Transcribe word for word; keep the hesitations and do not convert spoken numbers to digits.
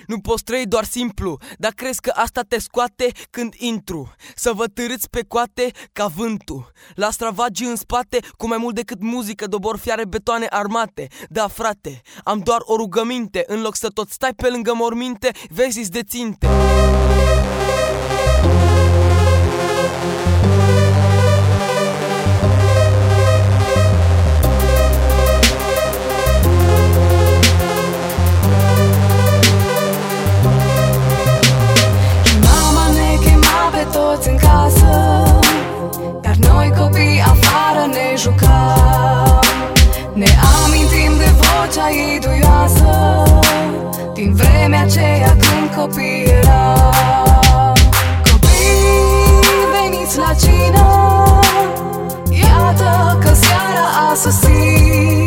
Nu poți trăi doar simplu, dar crezi că asta te scoate când intru. Să vă târâți pe coate ca vântul. La stravagii în spate, cu mai mult decât muzică, dobor fiare betoane armate. Da, frate, am doar o rugăminte. În loc să tot stai pe lângă morminte, vezi-ți de ținte. Toți în casă, dar noi copii afară ne jucam. Ne amintim de vocea ei duioasă din vremea aceea când copii eram. Copii, veniți la cină, iată că seara a sosit.